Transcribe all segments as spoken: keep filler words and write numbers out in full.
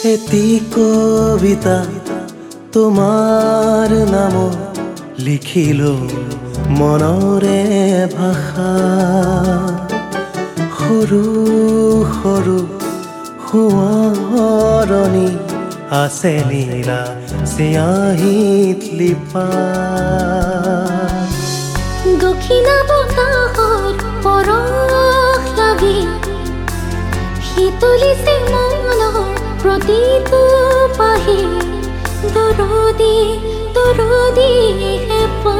এটি কবিতা তোমাৰ নামত লিখিলো মনৰে ভাষা সৰু সৰু সোঁৱৰণি আছে নীলা চিয়াহীত লিপা দক্ষিণা বতাহৰ পৰশ লাগি শীতলিছে মনৰ প্ৰতিটো পাহি দৰদি দৰদি হেঁপা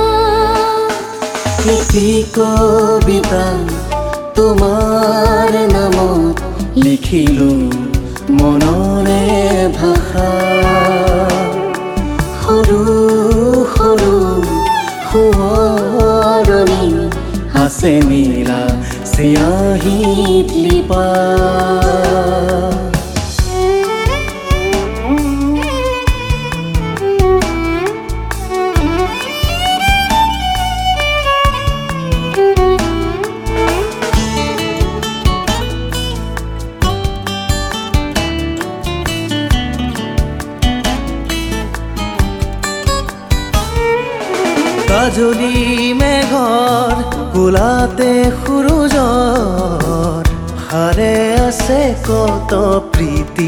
এটি কবিতা তোমাৰ নামত লিখিলো মনৰে ভাষা সৰু সৰু সোঁৱৰণি আছে নীলা চিয়াহীত লিপা কাজলি মেঘৰ কোলাতে সূৰুজৰ হাৰে আছে কত প্ৰীতি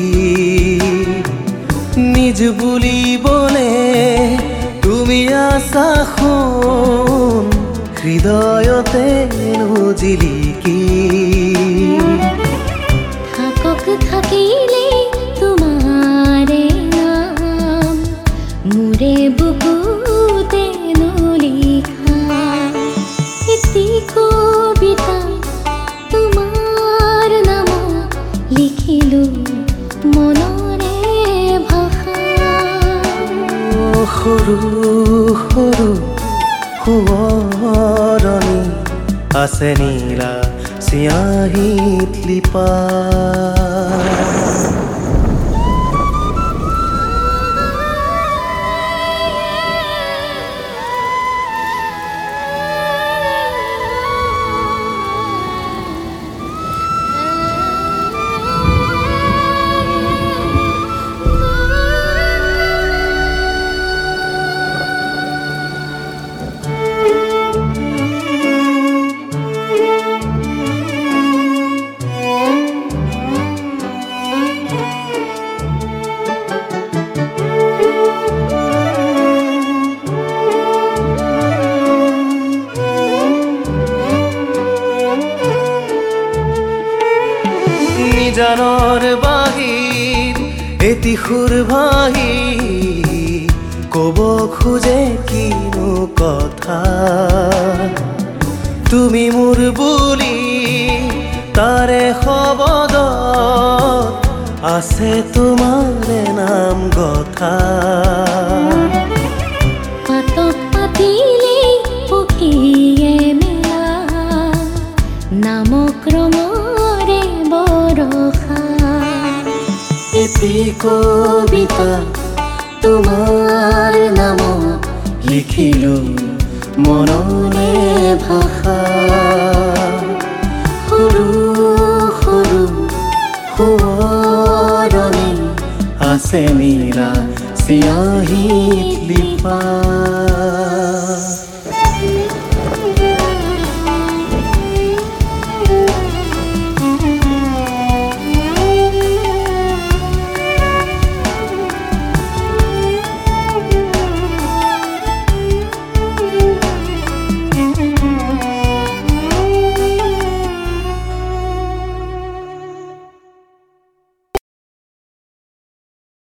নিজ বুলিবলে তুমি আছা সোণ হৃদয়তে জিলিকি থাকক থাকিলে তোমাৰে নাম মোৰে বুকুতে কবিতা তোমাৰ নামত লিখিলো মনৰে ভাষা সৰু সৰু সোঁৱৰণি আছে নীলা চিয়াহীত লিপা জানৰ বাহিৰ এটি সুৰ ভাহি কব খোজে কিনো কথা তুমি মোৰ বুলি তাৰে শব্দত আছে তোমাৰে নাম কথা পাতক পাতিলে পখিয়ে মেলা নামক ৰঙৰে বৰষা এটি কবিতা তোমাৰ নামত লিখিলো মনৰে ভাষা সৰু সৰু সোঁৱৰণি আছে নি